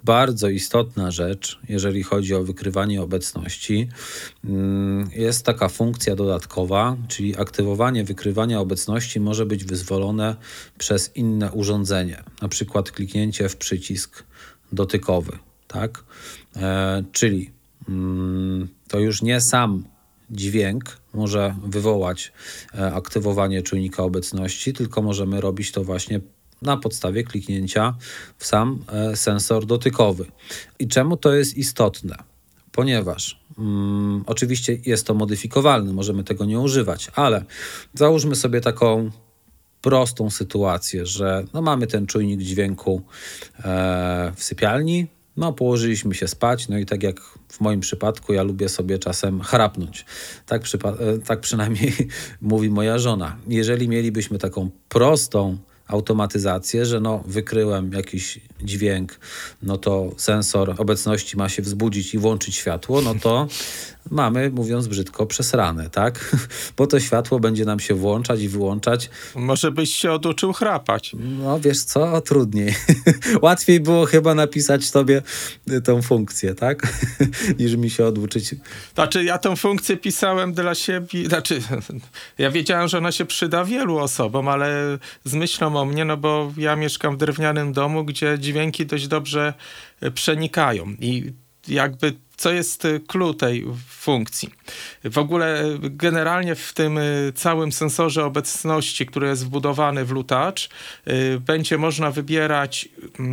bardzo istotna rzecz, jeżeli chodzi o wykrywanie obecności, jest taka funkcja dodatkowa, czyli aktywowanie wykrywania obecności może być wyzwolone przez inne urządzenie, na przykład kliknięcie w przycisk dotykowy, tak? E, czyli mm, to już nie sam dźwięk może wywołać e, aktywowanie czujnika obecności, tylko możemy robić to właśnie na podstawie kliknięcia w sam e, sensor dotykowy. I czemu to jest istotne? Ponieważ mm, oczywiście jest to modyfikowalne, możemy tego nie używać, ale załóżmy sobie taką prostą sytuację, że no mamy ten czujnik dźwięku e, w sypialni, no położyliśmy się spać, no i tak jak w moim przypadku, ja lubię sobie czasem chrapnąć. Tak, przypa- e, tak przynajmniej mówi moja żona. Jeżeli mielibyśmy taką prostą automatyzację, że no wykryłem jakiś dźwięk, no to sensor obecności ma się wzbudzić i włączyć światło, no to mamy, mówiąc brzydko, przesrane, tak? Bo to światło będzie nam się włączać i wyłączać. Może byś się oduczył chrapać. No wiesz co, trudniej. Łatwiej było chyba napisać tobie tą funkcję, tak? Niż mi się oduczyć. Znaczy ja tą funkcję pisałem dla siebie, znaczy ja wiedziałem, że ona się przyda wielu osobom, ale z myślą o mnie, no bo ja mieszkam w drewnianym domu, gdzie dźwięki dość dobrze przenikają i jakby co jest clue tej funkcji. W ogóle generalnie w tym całym sensorze obecności, który jest wbudowany w Lutouch, będzie można wybierać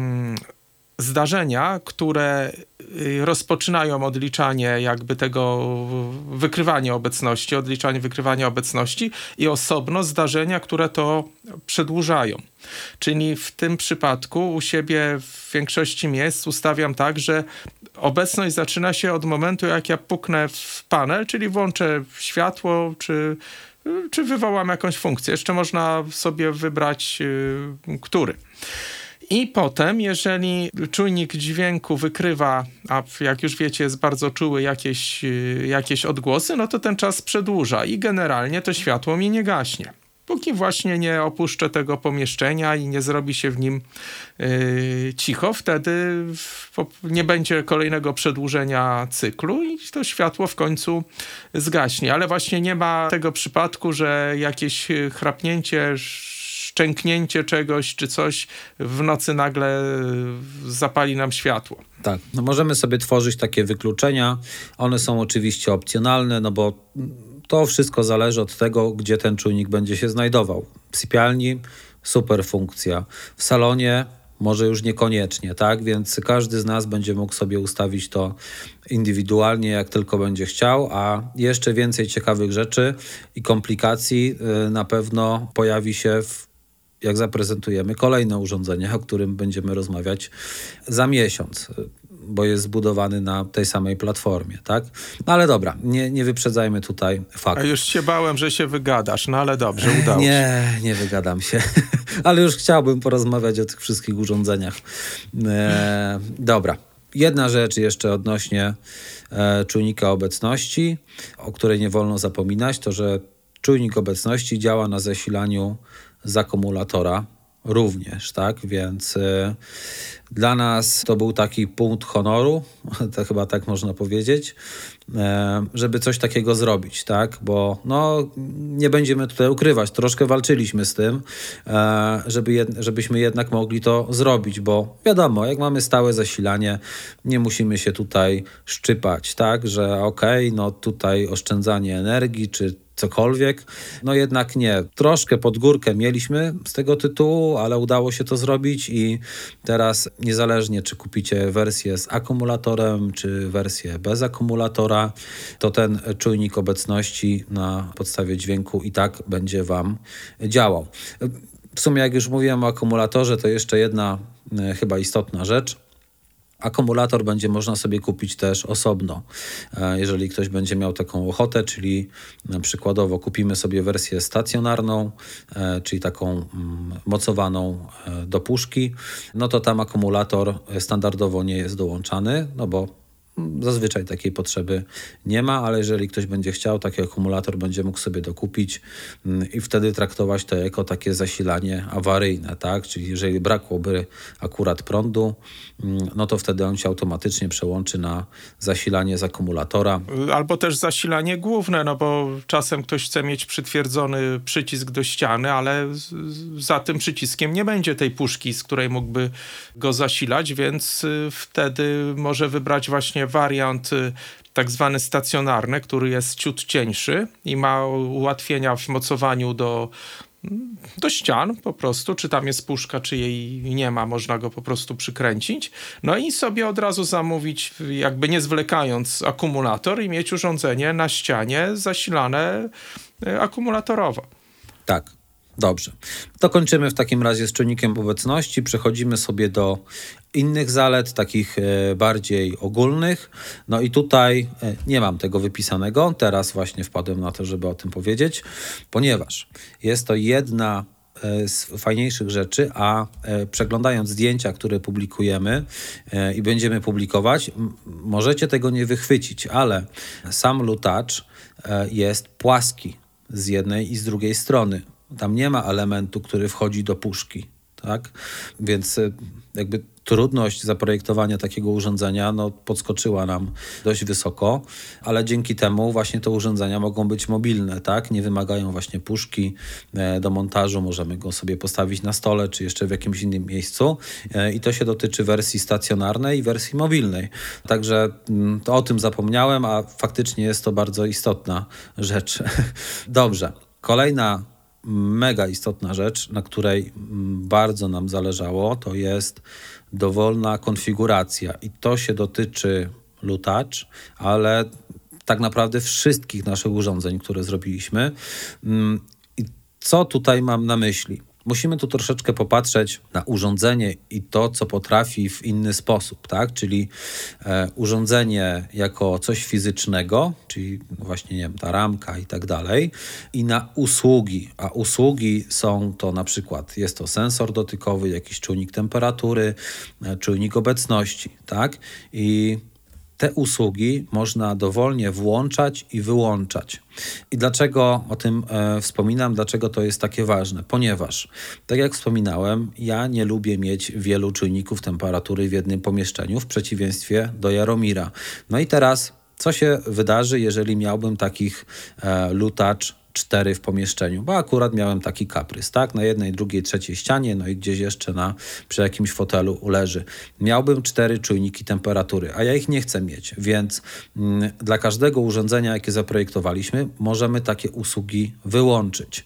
zdarzenia, które rozpoczynają odliczanie jakby tego wykrywania obecności, odliczanie wykrywania obecności i osobno zdarzenia, które to przedłużają. Czyli w tym przypadku u siebie w większości miejsc ustawiam tak, że obecność zaczyna się od momentu, jak ja puknę w panel, czyli włączę światło, czy, czy wywołam jakąś funkcję. Jeszcze można sobie wybrać, yy, który. I potem, jeżeli czujnik dźwięku wykrywa, a jak już wiecie, jest bardzo czuły jakieś, jakieś odgłosy, no to ten czas przedłuża i generalnie to światło mi nie gaśnie. Póki właśnie nie opuszczę tego pomieszczenia i nie zrobi się w nim yy, cicho, wtedy w, nie będzie kolejnego przedłużenia cyklu i to światło w końcu zgaśnie. Ale właśnie nie ma tego przypadku, że jakieś chrapnięcie, szczęknięcie czegoś czy coś w nocy nagle zapali nam światło. Tak, no możemy sobie tworzyć takie wykluczenia. One są oczywiście opcjonalne, no bo to wszystko zależy od tego, gdzie ten czujnik będzie się znajdował. W sypialni super funkcja, w salonie może już niekoniecznie, tak? Więc każdy z nas będzie mógł sobie ustawić to indywidualnie, jak tylko będzie chciał, a jeszcze więcej ciekawych rzeczy i komplikacji yy, na pewno pojawi się w jak zaprezentujemy kolejne urządzenie, o którym będziemy rozmawiać za miesiąc, bo jest zbudowany na tej samej platformie, tak? No ale dobra, nie, nie wyprzedzajmy tutaj faktów. A już się bałem, że się wygadasz, no ale dobrze, udało się. Nie, nie wygadam się, ale już chciałbym porozmawiać o tych wszystkich urządzeniach. E, dobra, jedna rzecz jeszcze odnośnie e, czujnika obecności, o której nie wolno zapominać, to że czujnik obecności działa na zasilaniu z akumulatora również, tak? Więc y, dla nas to był taki punkt honoru, to chyba tak można powiedzieć, y, żeby coś takiego zrobić, tak? Bo no, nie będziemy tutaj ukrywać, troszkę walczyliśmy z tym, y, żeby jed, żebyśmy jednak mogli to zrobić, bo wiadomo, jak mamy stałe zasilanie, nie musimy się tutaj szczypać, tak? Że okej, okay, no tutaj oszczędzanie energii, czy cokolwiek, no jednak nie. Troszkę pod górkę mieliśmy z tego tytułu, ale udało się to zrobić i teraz niezależnie czy kupicie wersję z akumulatorem, czy wersję bez akumulatora, to ten czujnik obecności na podstawie dźwięku i tak będzie wam działał. W sumie jak już mówiłem o akumulatorze, to jeszcze jedna e, chyba istotna rzecz. Akumulator będzie można sobie kupić też osobno, jeżeli ktoś będzie miał taką ochotę, czyli przykładowo kupimy sobie wersję stacjonarną, czyli taką mocowaną do puszki, no to tam akumulator standardowo nie jest dołączany, no bo Zazwyczaj takiej potrzeby nie ma, ale jeżeli ktoś będzie chciał, taki akumulator będzie mógł sobie dokupić i wtedy traktować to jako takie zasilanie awaryjne, tak? Czyli jeżeli brakłoby akurat prądu, no to wtedy on się automatycznie przełączy na zasilanie z akumulatora. Albo też zasilanie główne, no bo czasem ktoś chce mieć przytwierdzony przycisk do ściany, ale z, za tym przyciskiem nie będzie tej puszki, z której mógłby go zasilać, więc wtedy może wybrać właśnie wariant tak zwany stacjonarny, który jest ciut cieńszy i ma ułatwienia w mocowaniu do, do ścian po prostu, czy tam jest puszka, czy jej nie ma, można go po prostu przykręcić. No i sobie od razu zamówić, jakby nie zwlekając, akumulator i mieć urządzenie na ścianie zasilane akumulatorowo. Tak. Dobrze. To kończymy w takim razie z czujnikiem obecności. Przechodzimy sobie do innych zalet, takich bardziej ogólnych. No i tutaj nie mam tego wypisanego. Teraz właśnie wpadłem na to, żeby o tym powiedzieć, ponieważ jest to jedna z fajniejszych rzeczy, a przeglądając zdjęcia, które publikujemy i będziemy publikować, możecie tego nie wychwycić, ale sam Lutouch jest płaski z jednej i z drugiej strony. Tam nie ma elementu, który wchodzi do puszki, tak? Więc jakby trudność zaprojektowania takiego urządzenia no, podskoczyła nam dość wysoko, ale dzięki temu właśnie te urządzenia mogą być mobilne, tak? Nie wymagają właśnie puszki do montażu, możemy go sobie postawić na stole, czy jeszcze w jakimś innym miejscu i to się dotyczy wersji stacjonarnej i wersji mobilnej. Także to o tym zapomniałem, a faktycznie jest to bardzo istotna rzecz. Dobrze. Kolejna mega istotna rzecz, na której bardzo nam zależało, to jest dowolna konfiguracja i to się dotyczy Lutouch, ale tak naprawdę wszystkich naszych urządzeń, które zrobiliśmy. I co tutaj mam na myśli? Musimy tu troszeczkę popatrzeć na urządzenie i to, co potrafi w inny sposób, tak? Czyli e, urządzenie jako coś fizycznego, czyli właśnie, nie wiem, ta ramka i tak dalej, i na usługi, a usługi są to na przykład, jest to sensor dotykowy, jakiś czujnik temperatury, e, czujnik obecności, tak? I te usługi można dowolnie włączać i wyłączać. I dlaczego o tym e, wspominam, dlaczego to jest takie ważne? Ponieważ, tak jak wspominałem, ja nie lubię mieć wielu czujników temperatury w jednym pomieszczeniu, w przeciwieństwie do Jaromira. No i teraz, co się wydarzy, jeżeli miałbym takich e, Lutouch cztery w pomieszczeniu, bo akurat miałem taki kaprys, tak? Na jednej, drugiej, trzeciej ścianie, no i gdzieś jeszcze na, przy jakimś fotelu uleży. Miałbym cztery czujniki temperatury, a ja ich nie chcę mieć, więc mm, dla każdego urządzenia, jakie zaprojektowaliśmy, możemy takie usługi wyłączyć.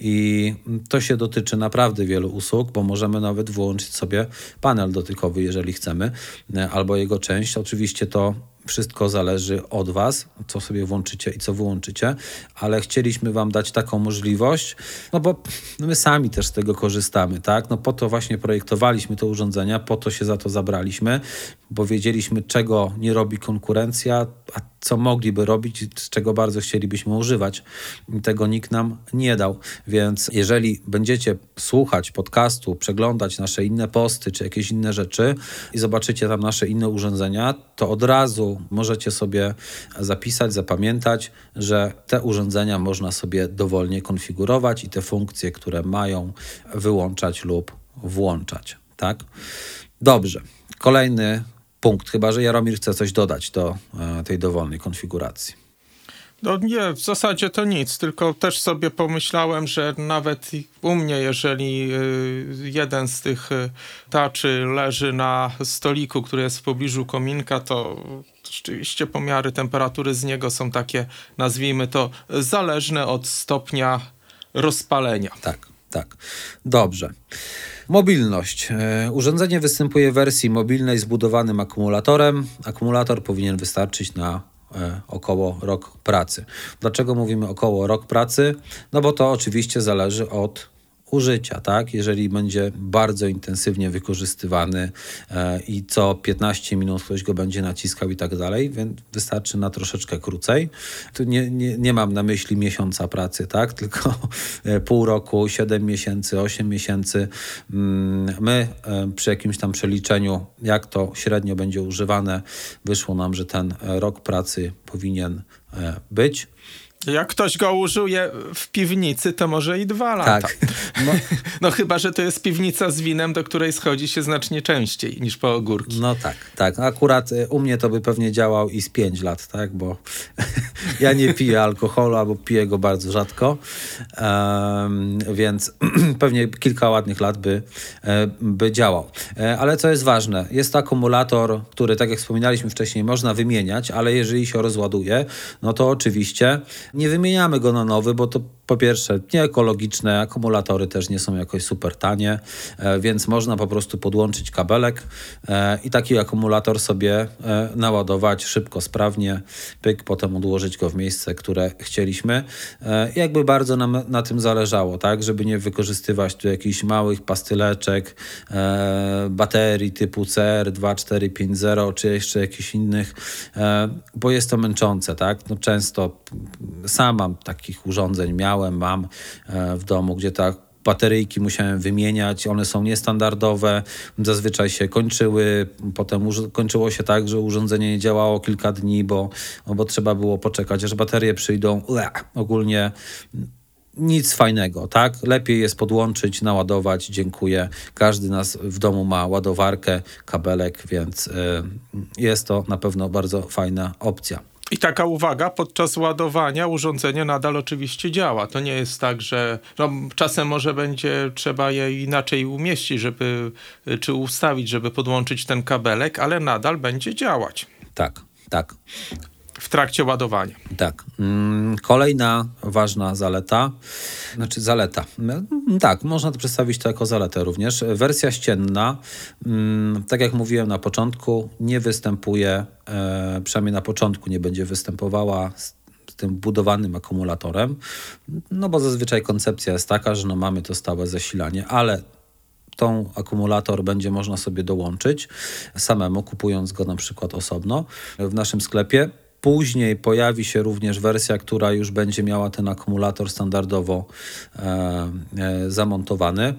I to się dotyczy naprawdę wielu usług, bo możemy nawet wyłączyć sobie panel dotykowy, jeżeli chcemy, albo jego część. Oczywiście to wszystko zależy od Was, co sobie włączycie i co wyłączycie, ale chcieliśmy Wam dać taką możliwość, no bo my sami też z tego korzystamy, tak? No po to właśnie projektowaliśmy te urządzenia, po to się za to zabraliśmy, bo wiedzieliśmy, czego nie robi konkurencja, a co mogliby robić i z czego bardzo chcielibyśmy używać. Tego nikt nam nie dał, więc jeżeli będziecie słuchać podcastu, przeglądać nasze inne posty czy jakieś inne rzeczy i zobaczycie tam nasze inne urządzenia, to od razu możecie sobie zapisać, zapamiętać, że te urządzenia można sobie dowolnie konfigurować i te funkcje, które mają, wyłączać lub włączać, tak? Dobrze. Kolejny punkt, chyba że Jaromir chce coś dodać do e, tej dowolnej konfiguracji. No nie, w zasadzie to nic, tylko też sobie pomyślałem, że nawet u mnie, jeżeli jeden z tych touchy leży na stoliku, który jest w pobliżu kominka, to rzeczywiście pomiary temperatury z niego są takie, nazwijmy to, zależne od stopnia rozpalenia. Tak, tak. Dobrze. Mobilność. Urządzenie występuje w wersji mobilnej z budowanym akumulatorem. Akumulator powinien wystarczyć na około rok pracy. Dlaczego mówimy około rok pracy? No bo to oczywiście zależy od użycia, tak? Jeżeli będzie bardzo intensywnie wykorzystywany e, i co piętnaście minut ktoś go będzie naciskał i tak dalej, więc wystarczy na troszeczkę krócej. Tu nie, nie, nie mam na myśli miesiąca pracy, tak? Tylko e, pół roku, siedem miesięcy, osiem miesięcy. Mm, my e, przy jakimś tam przeliczeniu, jak to średnio będzie używane, wyszło nam, że ten rok pracy powinien e, być. Jak ktoś go użyje w piwnicy, to może i dwa lata. Tak. No, no chyba, że to jest piwnica z winem, do której schodzi się znacznie częściej niż po ogórki. No tak, tak. Akurat u mnie to by pewnie działał i z pięć lat, tak, bo ja nie piję alkoholu, albo piję go bardzo rzadko, um, więc pewnie kilka ładnych lat by, by działał. Ale co jest ważne, jest to akumulator, który, tak jak wspominaliśmy wcześniej, można wymieniać, ale jeżeli się rozładuje, no to oczywiście nie wymieniamy go na nowy, bo to po pierwsze nieekologiczne, akumulatory też nie są jakoś super tanie, e, więc można po prostu podłączyć kabelek e, i taki akumulator sobie e, naładować szybko, sprawnie, pyk, potem odłożyć go w miejsce, które chcieliśmy. E, jakby bardzo nam na tym zależało, tak, żeby nie wykorzystywać tu jakichś małych pastyleczek, e, baterii typu C R dwa cztery pięć zero czy jeszcze jakichś innych, e, bo jest to męczące, tak, no często sam mam takich urządzeń, miałem, mam e, w domu, gdzie tak bateryjki musiałem wymieniać, one są niestandardowe, zazwyczaj się kończyły, potem uż- kończyło się tak, że urządzenie nie działało kilka dni, bo, bo trzeba było poczekać, aż baterie przyjdą. Ule, ogólnie nic fajnego, tak? Lepiej jest podłączyć, naładować, dziękuję. Każdy nas w domu ma ładowarkę, kabelek, więc y, jest to na pewno bardzo fajna opcja. I taka uwaga, podczas ładowania urządzenie nadal oczywiście działa. To nie jest tak, że no, czasem może będzie trzeba je inaczej umieścić, żeby, czy ustawić, żeby podłączyć ten kabelek, ale nadal będzie działać. Tak, tak. W trakcie ładowania. Tak. Kolejna ważna zaleta, znaczy zaleta, tak, można to przedstawić to jako zaletę również. Wersja ścienna, tak jak mówiłem na początku, nie występuje, przynajmniej na początku nie będzie występowała z tym budowanym akumulatorem, no bo zazwyczaj koncepcja jest taka, że no mamy to stałe zasilanie, ale tą akumulator będzie można sobie dołączyć samemu, kupując go na przykład osobno w naszym sklepie. Później pojawi się również wersja, która już będzie miała ten akumulator standardowo e, e, zamontowany.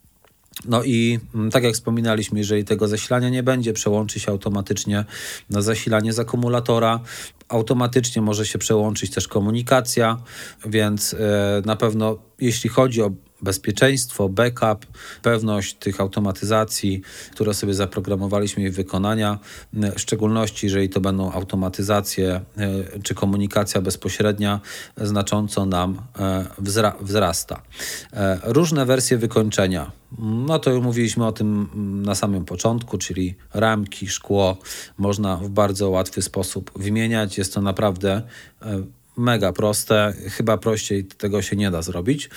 No i tak jak wspominaliśmy, jeżeli tego zasilania nie będzie, przełączy się automatycznie na zasilanie z akumulatora. Automatycznie może się przełączyć też komunikacja, więc e, na pewno jeśli chodzi o bezpieczeństwo, backup, pewność tych automatyzacji, które sobie zaprogramowaliśmy i wykonania, w szczególności jeżeli to będą automatyzacje czy komunikacja bezpośrednia, znacząco nam wzra- wzrasta. Różne wersje wykończenia. No to już mówiliśmy o tym na samym początku, czyli ramki, szkło można w bardzo łatwy sposób wymieniać. Jest to naprawdę mega proste, chyba prościej tego się nie da zrobić,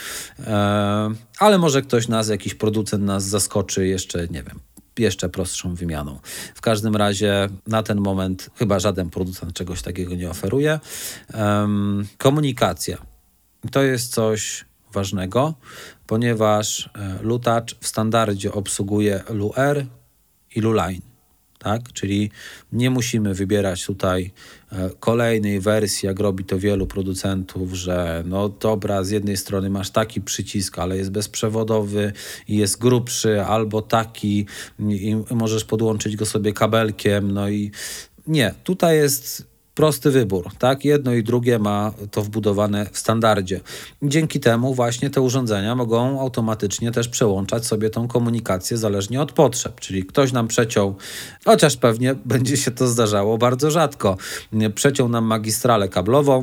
e, ale może ktoś nas, jakiś producent nas zaskoczy jeszcze, nie wiem, jeszcze prostszą wymianą. W każdym razie na ten moment chyba żaden producent czegoś takiego nie oferuje. E, komunikacja. To jest coś ważnego, ponieważ Lutouch w standardzie obsługuje L U R i L U Line. Tak? Czyli nie musimy wybierać tutaj e, kolejnej wersji, jak robi to wielu producentów, że no dobra, z jednej strony masz taki przycisk, ale jest bezprzewodowy i jest grubszy, albo taki i, i możesz podłączyć go sobie kabelkiem, no i nie, tutaj jest prosty wybór, tak? Jedno i drugie ma to wbudowane w standardzie. Dzięki temu właśnie te urządzenia mogą automatycznie też przełączać sobie tą komunikację zależnie od potrzeb, czyli ktoś nam przeciął, chociaż pewnie będzie się to zdarzało bardzo rzadko, przeciął nam magistralę kablową,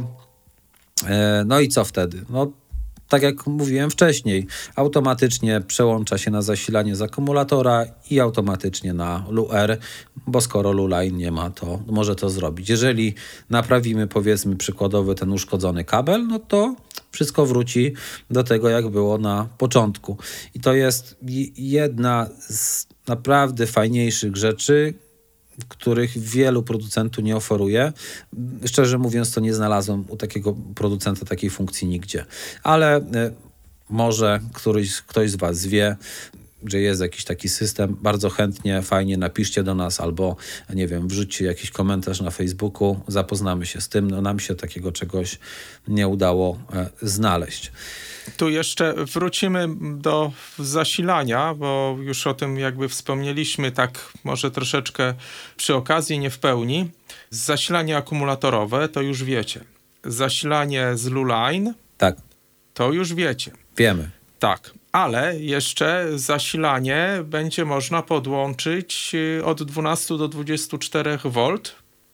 no i co wtedy? No tak jak mówiłem wcześniej, automatycznie przełącza się na zasilanie z akumulatora i automatycznie na L U R, bo skoro L U Line nie ma, to może to zrobić. Jeżeli naprawimy, powiedzmy przykładowy ten uszkodzony kabel, no to wszystko wróci do tego, jak było na początku. I to jest jedna z naprawdę fajniejszych rzeczy, których wielu producentów nie oferuje. Szczerze mówiąc, to nie znalazłem u takiego producenta takiej funkcji nigdzie. Ale może któryś, ktoś z was wie, że jest jakiś taki system, bardzo chętnie, fajnie napiszcie do nas albo, nie wiem, wrzućcie jakiś komentarz na Facebooku, zapoznamy się z tym. No, nam się takiego czegoś nie udało e, znaleźć. Tu jeszcze wrócimy do zasilania, bo już o tym jakby wspomnieliśmy tak może troszeczkę przy okazji, nie w pełni. Zasilanie akumulatorowe to już wiecie. Zasilanie z Luline Tak. to już wiecie. Wiemy. Tak, ale jeszcze zasilanie będzie można podłączyć od dwunastu do dwudziestu czterech wolt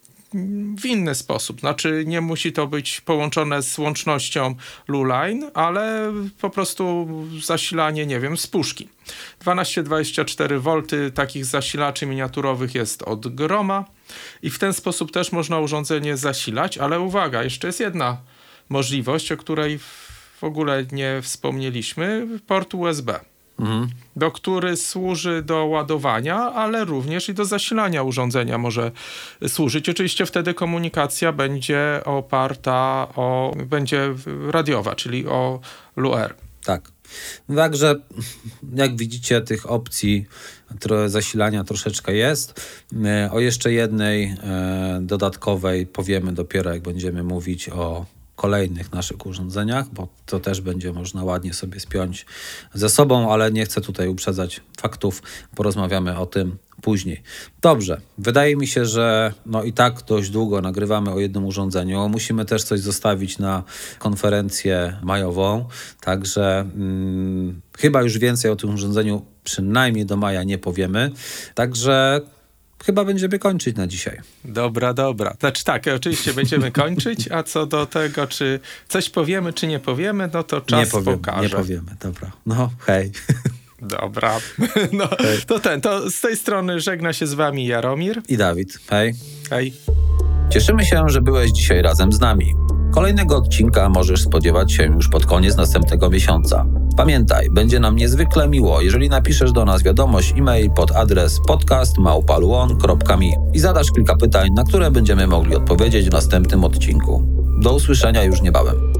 w inny sposób. Znaczy nie musi to być połączone z łącznością Luline, ale po prostu zasilanie, nie wiem, z puszki. dwanaście dwadzieścia cztery wolty takich zasilaczy miniaturowych jest od Groma i w ten sposób też można urządzenie zasilać, ale uwaga, jeszcze jest jedna możliwość, o której w ogóle nie wspomnieliśmy, port U S B. Mhm. Do który służy do ładowania, ale również i do zasilania urządzenia może służyć. Oczywiście wtedy komunikacja będzie oparta o, będzie radiowa, czyli o L U R. Tak. Także jak widzicie, tych opcji tro, zasilania troszeczkę jest. O jeszcze jednej e, dodatkowej powiemy dopiero, jak będziemy mówić o kolejnych naszych urządzeniach, bo to też będzie można ładnie sobie spiąć ze sobą, ale nie chcę tutaj uprzedzać faktów, porozmawiamy o tym później. Dobrze, wydaje mi się, że no i tak dość długo nagrywamy o jednym urządzeniu. Musimy też coś zostawić na konferencję majową, także hmm, chyba już więcej o tym urządzeniu przynajmniej do maja nie powiemy, także chyba będziemy kończyć na dzisiaj. Dobra, dobra. Znaczy tak, oczywiście będziemy kończyć, a co do tego, czy coś powiemy, czy nie powiemy, no to czas nie powiemy, pokaże. Nie powiemy, dobra. No, hej. Dobra. No, hej. To ten, to z tej strony żegna się z wami Jaromir. I Dawid. Hej. Hej. Cieszymy się, że byłeś dzisiaj razem z nami. Kolejnego odcinka możesz spodziewać się już pod koniec następnego miesiąca. Pamiętaj, będzie nam niezwykle miło, jeżeli napiszesz do nas wiadomość e-mail pod adres podcast małpa luon kropka me i zadasz kilka pytań, na które będziemy mogli odpowiedzieć w następnym odcinku. Do usłyszenia już niebawem.